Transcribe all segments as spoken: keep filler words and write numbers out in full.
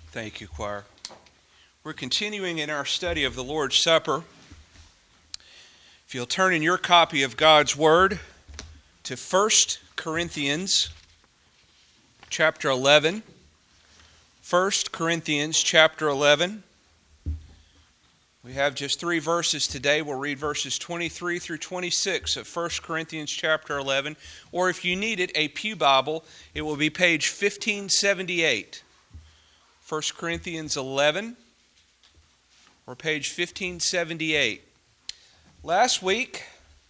Thank you, choir. We're continuing in our study of the Lord's Supper. If you'll turn in your copy of God's Word to First Corinthians chapter eleven. First Corinthians chapter eleven. We have just three verses today. We'll read verses twenty-three through twenty-six of First Corinthians chapter eleven. Or if you need it, a pew Bible, it will be page fifteen seventy-eight. First Corinthians eleven, or page fifteen seventy-eight. Last week,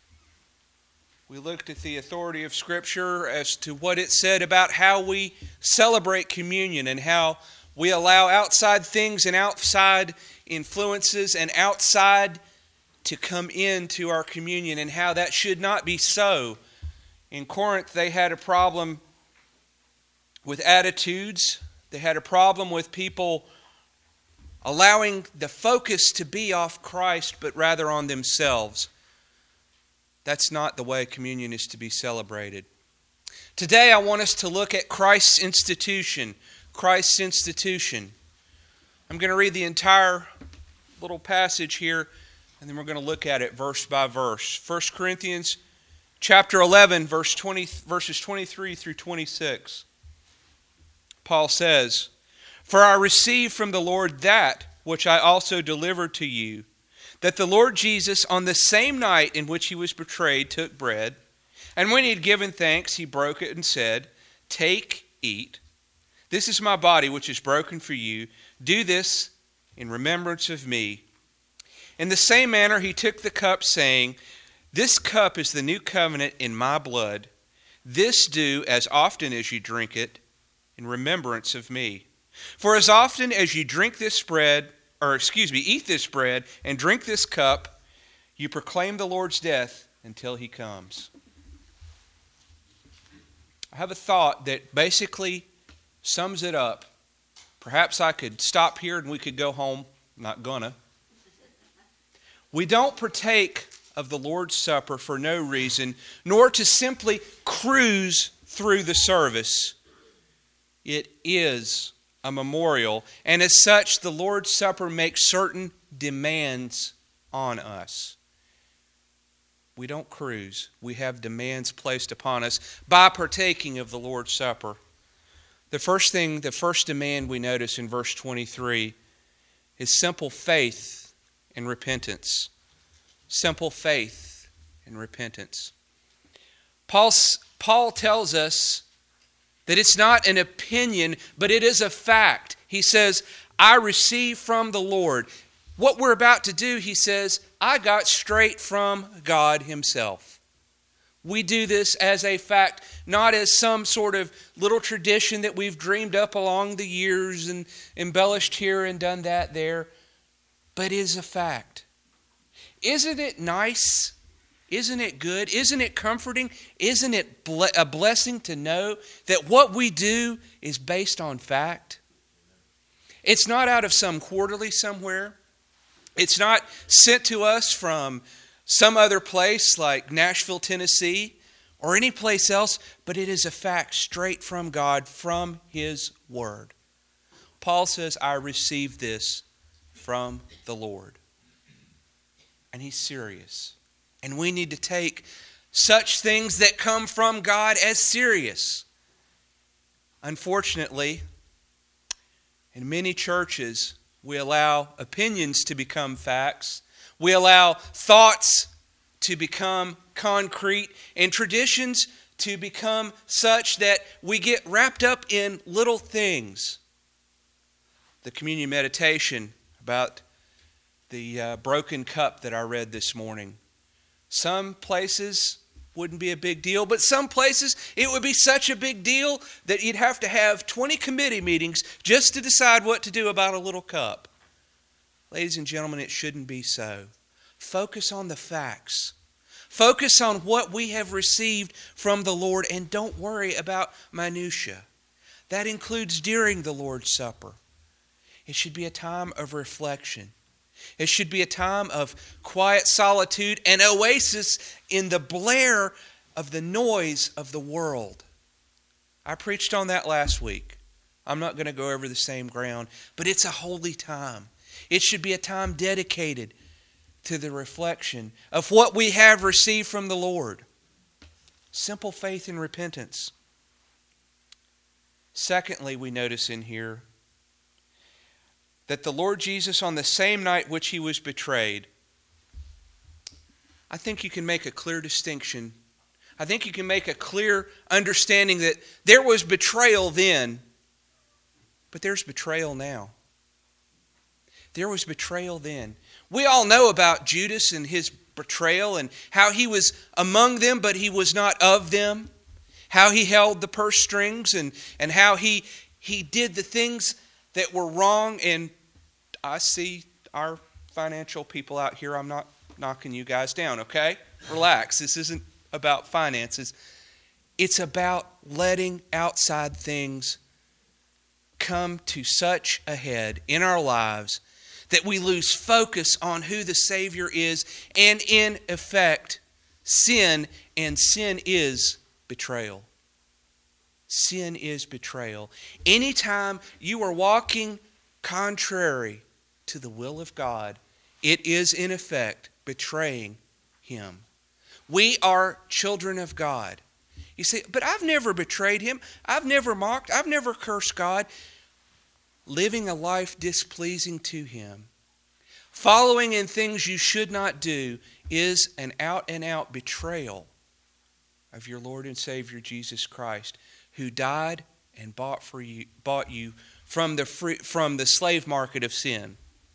we looked at the authority of Scripture as to what it said about how we celebrate communion and how we allow outside things and outside influences and outside to come into our communion, and how that should not be so. In Corinth, they had a problem with attitudes. They had a problem with people allowing the focus to be off Christ, but rather on themselves. That's not the way communion is to be celebrated. Today, I want us to look at Christ's institution. Christ's institution. I'm going to read the entire little passage here, and then we're going to look at it verse by verse. First Corinthians chapter eleven, verse twenty, verses twenty-three through twenty-six. Paul says, "For I received from the Lord that which I also delivered to you, that the Lord Jesus, on the same night in which he was betrayed, took bread, and when he had given thanks, he broke it and said, 'Take, eat. This is my body which is broken for you. Do this in remembrance of me.' In the same manner he took the cup, saying, 'This cup is the new covenant in my blood. This do as often as you drink it in remembrance of me. For as often as you drink this bread, or excuse me, eat this bread and drink this cup, you proclaim the Lord's death until he comes.'" I have a thought that basically sums it up. Perhaps I could stop here and we could go home. I'm not gonna. We don't partake of the Lord's Supper for no reason, nor to simply cruise through the service. It is a memorial, and as such, the Lord's Supper makes certain demands on us. We don't cruise. We have demands placed upon us by partaking of the Lord's Supper. The first thing, the first demand we notice in verse twenty-three is simple faith and repentance. Simple faith and repentance. Paul, Paul tells us that it's not an opinion, but it is a fact. He says, "I received from the Lord." What we're about to do, he says, I got straight from God himself. We do this as a fact, not as some sort of little tradition that we've dreamed up along the years and embellished here and done that there, but is a fact. Isn't it nice? Isn't it good? Isn't it comforting? Isn't it ble- a blessing to know that what we do is based on fact? It's not out of some quarterly somewhere. It's not sent to us from some other place like Nashville, Tennessee, or any place else, but it is a fact straight from God, from His Word. Paul says, "I received this from the Lord." And he's serious. And we need to take such things that come from God as serious. Unfortunately, in many churches, we allow opinions to become facts. We allow thoughts to become concrete and traditions to become such that we get wrapped up in little things. The communion meditation about the uh, broken cup that I read this morning. Some places wouldn't be a big deal, but some places it would be such a big deal that you'd have to have twenty committee meetings just to decide what to do about a little cup. Ladies and gentlemen, it shouldn't be so. Focus on the facts. Focus on what we have received from the Lord, and don't worry about minutia. That includes during the Lord's Supper. It should be a time of reflection. It should be a time of quiet solitude and oasis in the blare of the noise of the world. I preached on that last week. I'm not going to go over the same ground. But it's a holy time. It should be a time dedicated to the reflection of what we have received from the Lord. Simple faith and repentance. Secondly, we notice in here that the Lord Jesus, on the same night which he was betrayed, I think you can make a clear distinction. I think you can make a clear understanding that there was betrayal then, but there's betrayal now. There was betrayal then. We all know about Judas and his betrayal and how he was among them, but he was not of them. How he held the purse strings and, and how he, he did the things that were wrong. And I see our financial people out here. I'm not knocking you guys down, okay? Relax. This isn't about finances. It's about letting outside things come to such a head in our lives that we lose focus on who the Savior is, and in effect, sin, and sin is betrayal. Sin is betrayal. Anytime you are walking contrary to the will of God, it is in effect betraying Him. We are children of God. You say, but I've never betrayed Him. I've never mocked. I've never cursed God. Living a life displeasing to Him, following in things you should not do, is an out-and-out betrayal of your Lord and Savior Jesus Christ, who died and bought for you, bought you from the free, from the slave market of sin.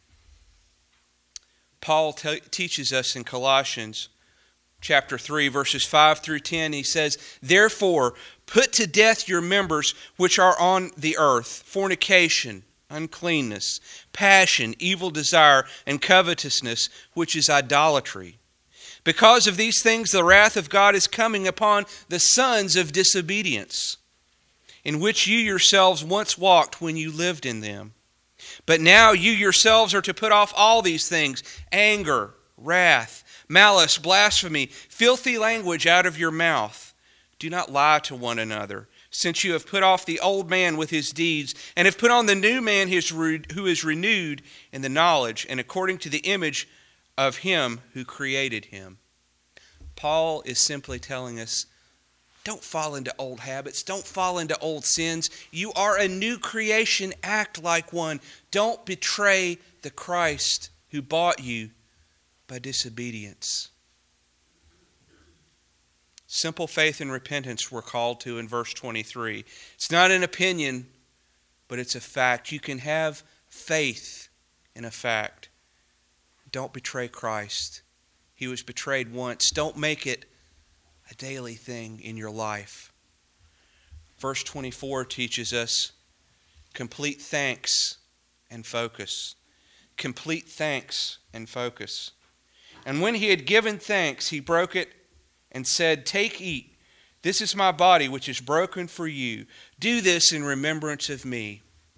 Paul te- teaches us in Colossians chapter three, verses five through ten, he says, "Therefore, put to death your members which are on the earth, fornication, uncleanness, passion, evil desire, and covetousness, which is idolatry. Because of these things the wrath of God is coming upon the sons of disobedience, in which you yourselves once walked when you lived in them. But now you yourselves are to put off all these things: anger, wrath, malice, blasphemy, filthy language out of your mouth. Do not lie to one another, since you have put off the old man with his deeds, and have put on the new man who is renewed in the knowledge and according to the image of Him who created him." Paul is simply telling us, don't fall into old habits. Don't fall into old sins. You are a new creation. Act like one. Don't betray the Christ who bought you by disobedience. Simple faith and repentance we're called to in verse twenty-three. It's not an opinion, but it's a fact. You can have faith in a fact. Don't betray Christ. He was betrayed once. Don't make it a daily thing in your life. Verse twenty-four teaches us complete thanks and focus. Complete thanks and focus. "And when he had given thanks, he broke it and said, 'Take, eat. This is my body, which is broken for you. Do this in remembrance of me.'"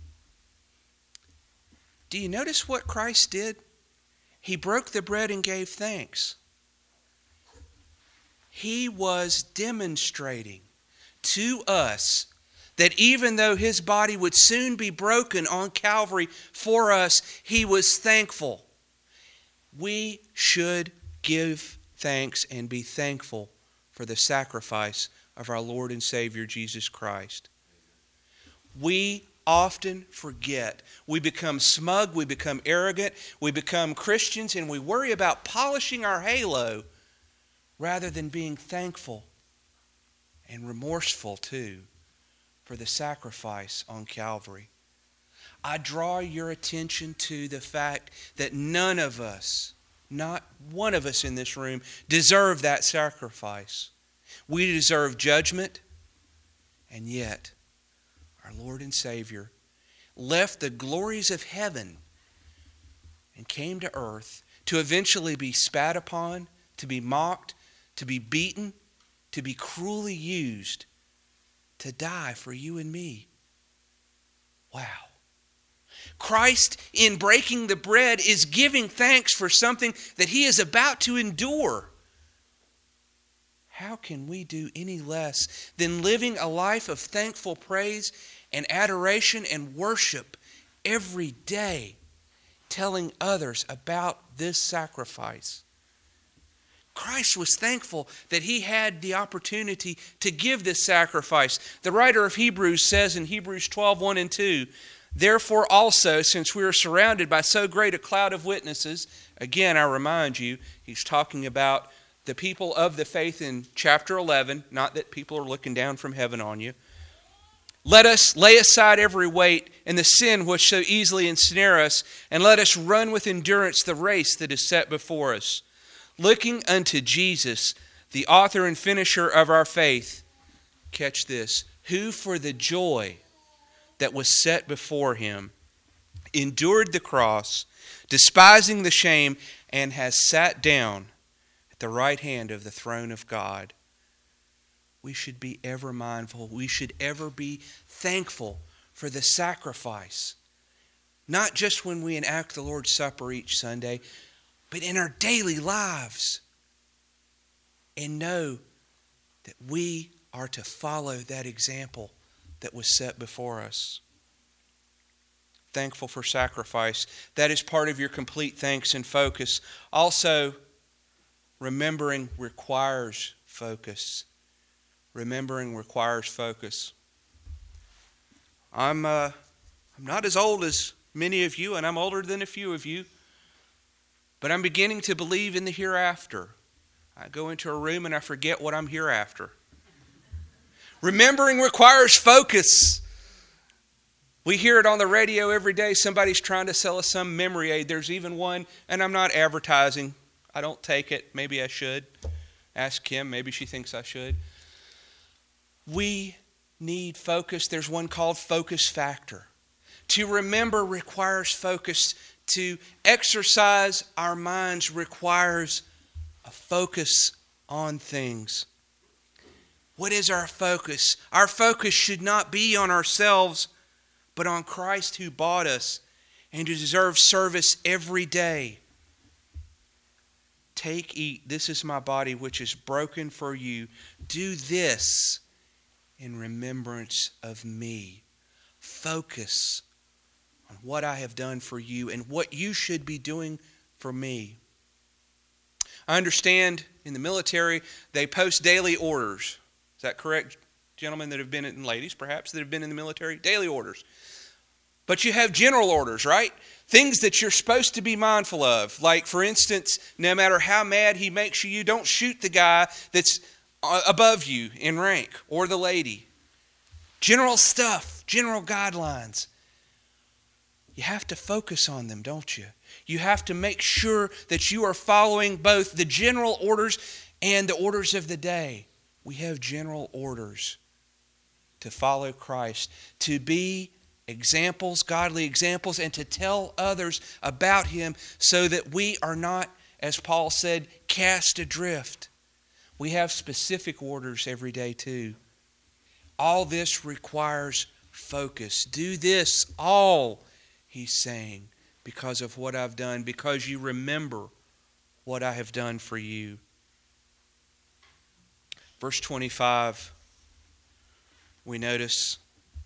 Do you notice what Christ did? He broke the bread and gave thanks. He was demonstrating to us that even though His body would soon be broken on Calvary for us, He was thankful. We should give thanks and be thankful for the sacrifice of our Lord and Savior Jesus Christ. We often forget. We become smug, we become arrogant, we become Christians, and we worry about polishing our halo rather than being thankful and remorseful too for the sacrifice on Calvary. I draw your attention to the fact that none of us, not one of us in this room, deserve that sacrifice. We deserve judgment, and yet our Lord and Savior left the glories of heaven and came to earth to eventually be spat upon, to be mocked, to be beaten, to be cruelly used, to die for you and me. Wow. Christ, in breaking the bread, is giving thanks for something that He is about to endure. How can we do any less than living a life of thankful praise and adoration and worship every day, telling others about this sacrifice. Christ was thankful that he had the opportunity to give this sacrifice. The writer of Hebrews says in Hebrews twelve, one and two, therefore also, since we are surrounded by so great a cloud of witnesses, again, I remind you, he's talking about the people of the faith in chapter eleven, not that people are looking down from heaven on you. Let us lay aside every weight and the sin which so easily ensnare us, and let us run with endurance the race that is set before us, looking unto Jesus, the author and finisher of our faith. Catch this. Who for the joy that was set before him endured the cross, despising the shame, and has sat down at the right hand of the throne of God. We should be ever mindful. We should ever be thankful for the sacrifice. Not just when we enact the Lord's Supper each Sunday, but in our daily lives. And know that we are to follow that example that was set before us. Thankful for sacrifice. That is part of your complete thanks and focus. Also, remembering requires focus. Remembering requires focus. I'm uh, I'm not as old as many of you, and I'm older than a few of you, but I'm beginning to believe in the hereafter. I go into a room and I forget what I'm hereafter. Remembering requires focus. We hear it on the radio every day. Somebody's trying to sell us some memory aid. There's even one, and I'm not advertising. I don't take it. Maybe I should. Ask Kim. Maybe she thinks I should. We need focus. There's one called Focus Factor. To remember requires focus. To exercise our minds requires a focus on things. What is our focus? Our focus should not be on ourselves, but on Christ who bought us and who deserves service every day. Take, eat. This is my body which is broken for you. Do this in remembrance of me. Focus on what I have done for you and what you should be doing for me. I understand in the military they post daily orders. Is that correct, gentlemen that have been, and ladies perhaps, that have been in the military? Daily orders. But you have general orders, right? Things that you're supposed to be mindful of. Like, for instance, no matter how mad he makes you, don't shoot the guy that's above you in rank or the lady. General stuff, general guidelines. You have to focus on them, don't you? You have to make sure that you are following both the general orders and the orders of the day. We have general orders to follow Christ, to be examples, godly examples, and to tell others about Him so that we are not, as Paul said, cast adrift. We have specific orders every day too. All this requires focus. Do this all, he's saying, because of what I've done, because you remember what I have done for you. Verse twenty-five, we notice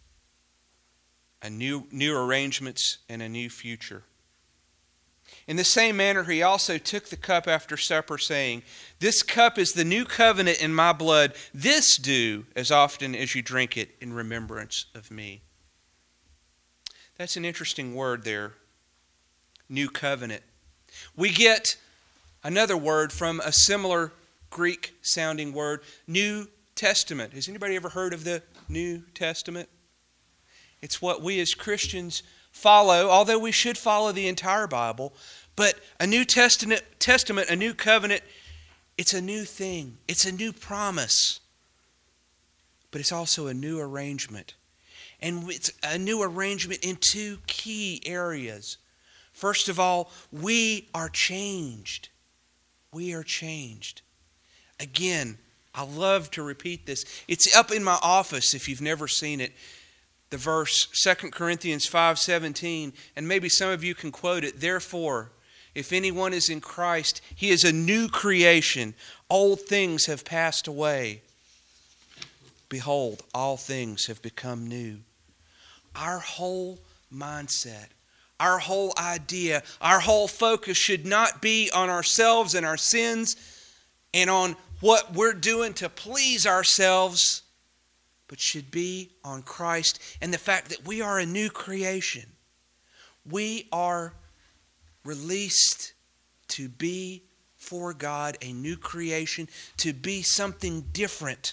a new, new arrangements and a new future. In the same manner, he also took the cup after supper, saying, this cup is the new covenant in my blood. This do as often as you drink it in remembrance of me. That's an interesting word there. New covenant. We get another word from a similar Greek-sounding word, New Testament. Has anybody ever heard of the New Testament? It's what we as Christians follow, although we should follow the entire Bible. But a New Testament, Testament, a new covenant, it's a new thing. It's a new promise. But it's also a new arrangement. And it's a new arrangement in two key areas. First of all, we are changed. We are changed. Again, I love to repeat this. It's up in my office if you've never seen it. The verse, Second Corinthians five seventeen, and maybe some of you can quote it. Therefore, if anyone is in Christ, he is a new creation. Old things have passed away. Behold, all things have become new. our whole mindset, our whole idea, our whole focus should not be on ourselves and our sins and on what we're doing to please ourselves, but should be on Christ and the fact that we are a new creation. We are released to be for God, a new creation, to be something different.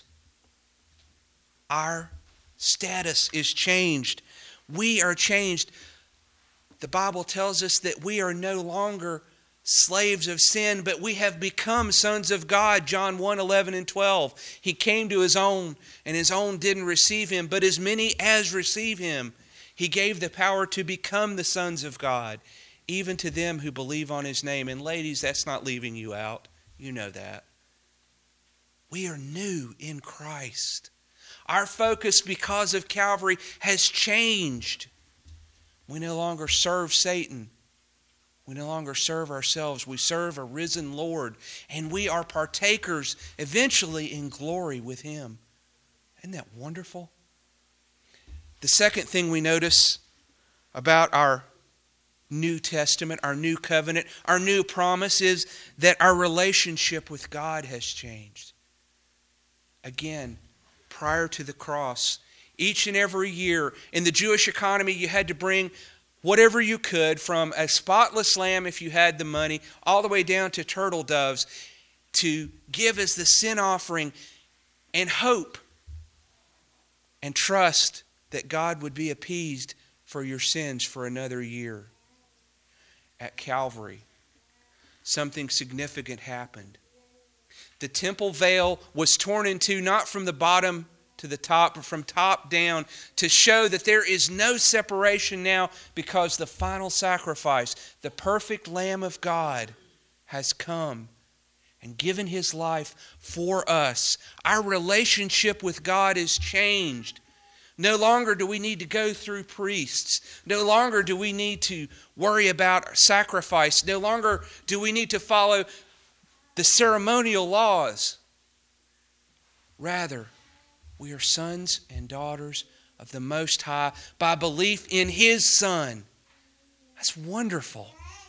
Our status is changed. We are changed. The Bible tells us that we are no longer slaves of sin, but we have become sons of God. John one, eleven and twelve. He came to his own, and his own didn't receive him, but as many as receive him, he gave the power to become the sons of God, even to them who believe on his name. And ladies, that's not leaving you out. You know that. We are new in Christ. Our focus, because of Calvary, has changed. We no longer serve Satan. We no longer serve ourselves. We serve a risen Lord. And we are partakers eventually in glory with him. Isn't that wonderful? The second thing we notice about our New Testament, our new covenant, our new promise is that our relationship with God has changed. Again, prior to the cross, each and every year in the Jewish economy, you had to bring whatever you could, from a spotless lamb if you had the money, all the way down to turtle doves, to give as the sin offering and hope and trust that God would be appeased for your sins for another year. At Calvary, something significant happened. The temple veil was torn in two, not from the bottom to the top, but from top down, to show that there is no separation now, because the final sacrifice, the perfect Lamb of God, has come and given his life for us. Our relationship with God is changed. No longer do we need to go through priests. No longer do we need to worry about sacrifice. No longer do we need to follow the ceremonial laws. Rather, we are sons and daughters of the Most High by belief in his Son. That's wonderful.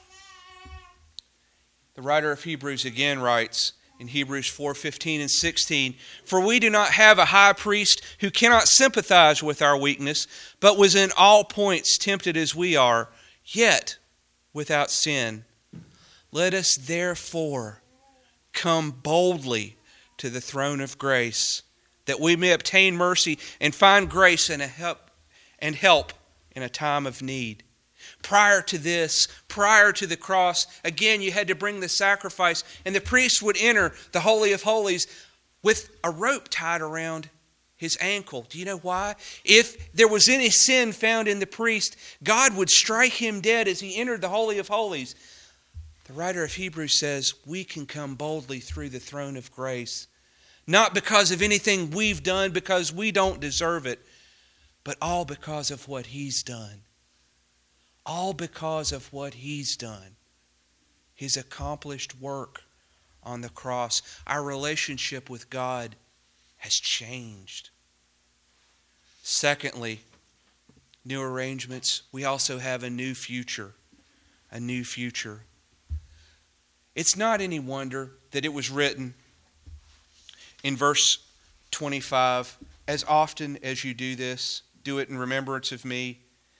The writer of Hebrews again writes in Hebrews four fifteen and sixteen, "For we do not have a high priest who cannot sympathize with our weakness, but was in all points tempted as we are, yet without sin. Let us therefore come boldly to the throne of grace, that we may obtain mercy and find grace and a help and help in a time of need." Prior to this, prior to the cross, again, you had to bring the sacrifice, and the priest would enter the Holy of Holies with a rope tied around his ankle. Do you know why? If there was any sin found in the priest, God would strike him dead as he entered the Holy of Holies. The writer of Hebrews says we can come boldly through the throne of grace, not because of anything we've done, because we don't deserve it, but all because of what he's done. All because of what he's done. His accomplished work on the cross. Our relationship with God has changed. Secondly, new arrangements. We also have a new future. A new future. It's not any wonder that it was written in verse twenty-five, "As often as you do this, do it in remembrance of me."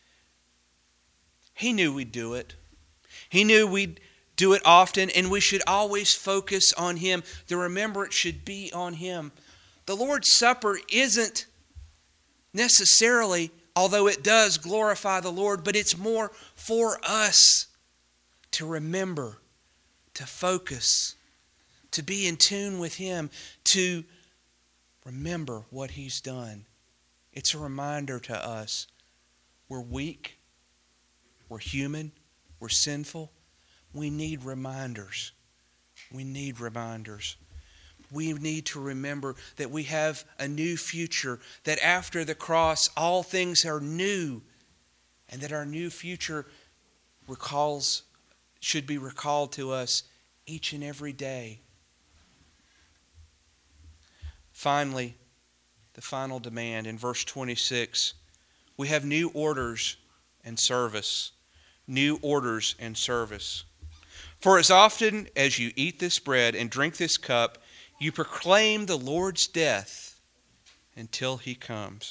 He knew we'd do it. He knew we'd do it often, and we should always focus on him. The remembrance should be on him. The Lord's Supper isn't necessarily, although it does glorify the Lord, but it's more for us to remember, to focus, to be in tune with him, to remember what he's done. It's a reminder to us. We're weak. We're human. We're sinful. We need reminders. We need reminders. We need to remember that we have a new future, that after the cross all things are new, and that our new future recalls, should be recalled to us each and every day. Finally, the final demand in verse twenty-six. We have new orders and service. New orders and service. For as often as you eat this bread and drink this cup, you proclaim the Lord's death until he comes.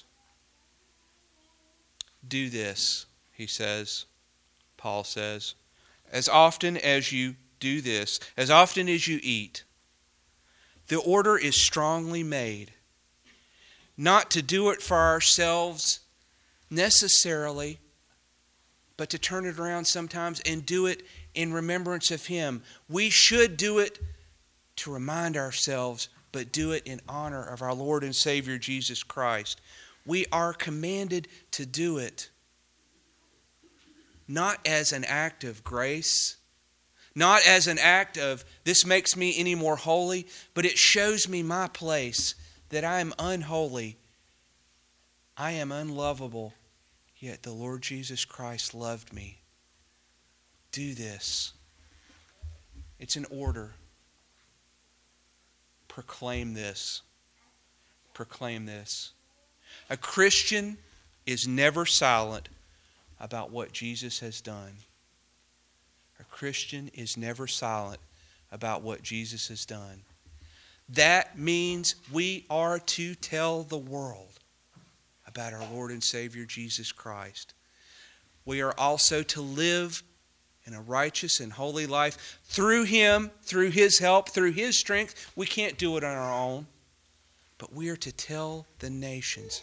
Do this, he says, Paul says, as often as you do this, as often as you eat. The order is strongly made, not to do it for ourselves necessarily, but to turn it around sometimes and do it in remembrance of him. We should do it to remind ourselves, but do it in honor of our Lord and Savior Jesus Christ. We are commanded to do it not as an act of grace, not as an act of this makes me any more holy, but it shows me my place, that I am unholy, I am unlovable, yet the Lord Jesus Christ loved me. Do this. It's an order. Proclaim this. Proclaim this. A Christian is never silent about what Jesus has done. A Christian is never silent about what Jesus has done. That means we are to tell the world about our Lord and Savior Jesus Christ. We are also to live in a righteous and holy life through Him, through His help, through His strength. We can't do it on our own, but we are to tell the nations.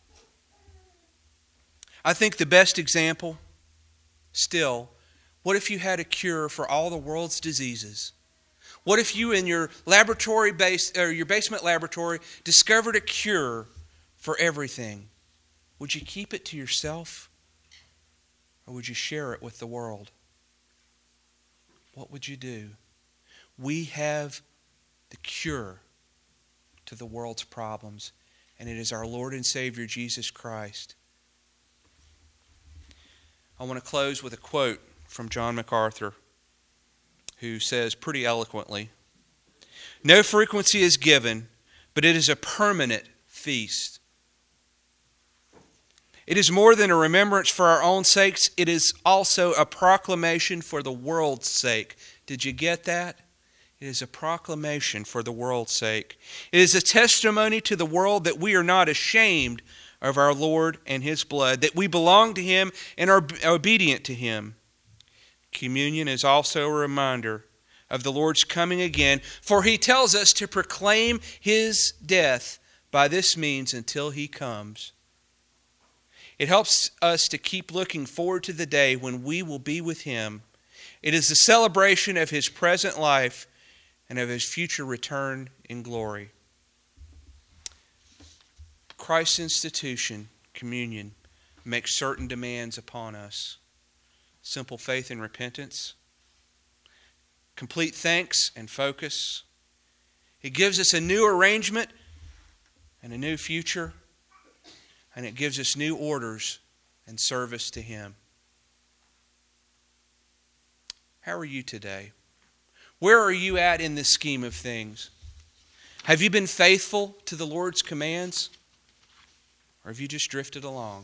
I think the best example, still, what if you had a cure for all the world's diseases? What if you in your laboratory base or your basement laboratory discovered a cure for everything? Would you keep it to yourself, or would you share it with the world? What would you do? We have the cure to the world's problems, and it is our Lord and Savior Jesus Christ. I want to close with a quote from John MacArthur, who says pretty eloquently, "No frequency is given, but it is a permanent feast. It is more than a remembrance for our own sakes. It is also a proclamation for the world's sake." Did you get that? It is a proclamation for the world's sake. It is a testimony to the world that we are not ashamed of our Lord and His blood, that we belong to Him and are obedient to Him. Communion is also a reminder of the Lord's coming again, for He tells us to proclaim His death by this means until He comes. It helps us to keep looking forward to the day when we will be with Him. It is the celebration of His present life and of His future return in glory. Christ's institution, communion, makes certain demands upon us. Simple faith and repentance. Complete thanks and focus. It gives us a new arrangement and a new future. And it gives us new orders and service to Him. How are you today? Where are you at in this scheme of things? Have you been faithful to the Lord's commands? Or have you just drifted along?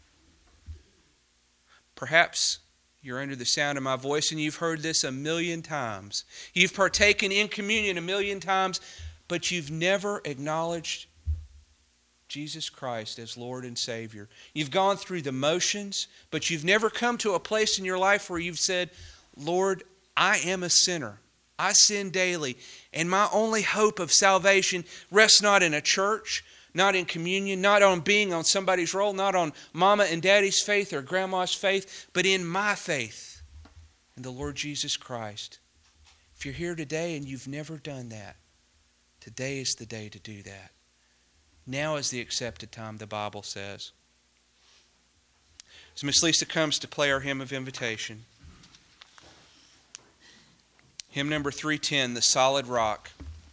Perhaps you're under the sound of my voice and you've heard this a million times. You've partaken in communion a million times, but you've never acknowledged Jesus Christ as Lord and Savior. You've gone through the motions, but you've never come to a place in your life where you've said, "Lord, I am a sinner. I sin daily, and my only hope of salvation rests not in a church, not in communion, not on being on somebody's roll, not on mama and daddy's faith or grandma's faith, but in my faith in the Lord Jesus Christ." If you're here today and you've never done that, today is the day to do that. Now is the accepted time, the Bible says. As Miss Lisa comes to play our hymn of invitation, hymn number three ten, "The Solid Rock."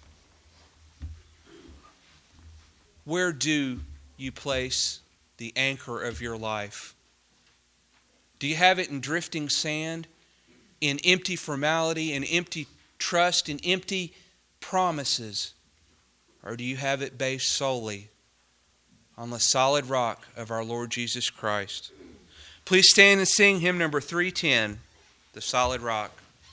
Where do you place the anchor of your life? Do you have it in drifting sand, in empty formality, in empty trust, in empty promises? Or do you have it based solely on the solid rock of our Lord Jesus Christ. Please stand and sing hymn number three ten, The Solid Rock.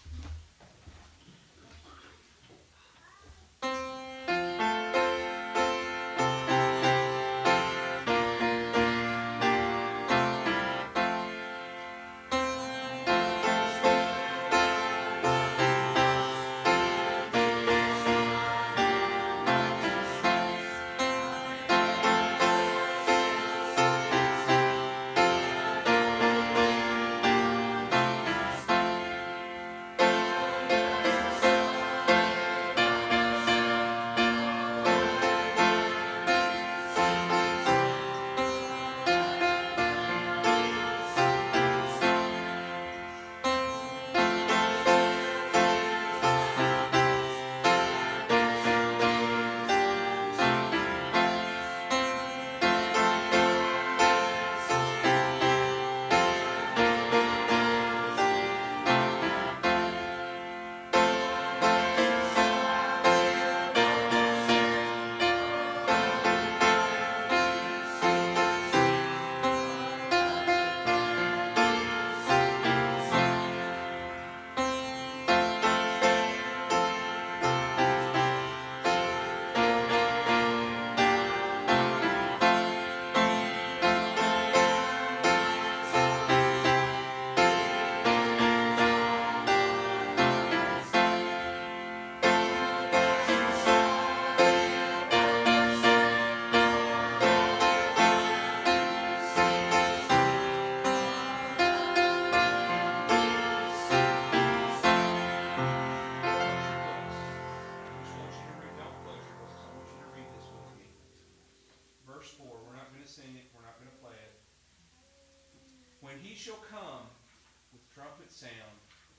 When he shall come with trumpet sound,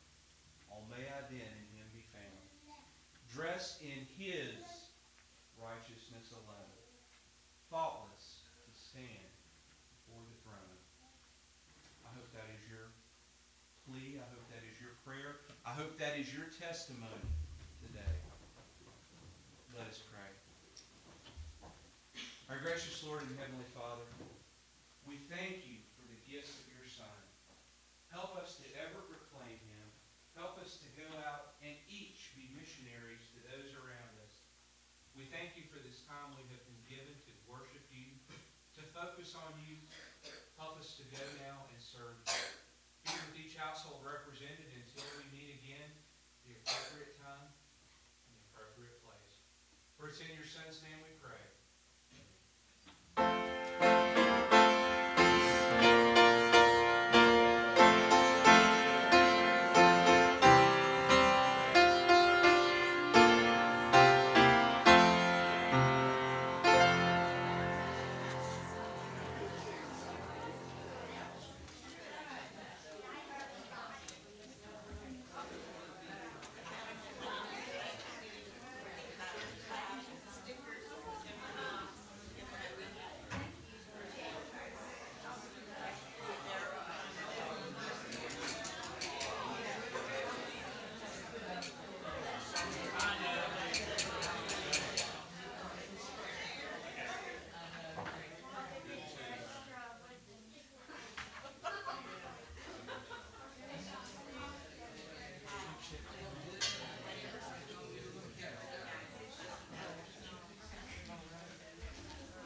all may I then in him be found, dressed in his righteousness alone, faultless to stand before the throne. I hope that is your plea. I hope that is your prayer. I hope that is your testimony today. Let us pray. Our gracious Lord and Heavenly Father, we thank you for the gifts of your Son. Help us to ever proclaim him. Help us to go out and each be missionaries to those around us. We thank you for this time we have been given to worship you, to focus on you. Help us to go now and serve you. Be with each household represented until we meet again, the appropriate time and the appropriate place. For it's in your Son's name we pray.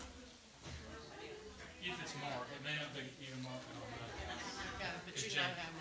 If it's marked, it may not be even marked on that. Got it, but you know how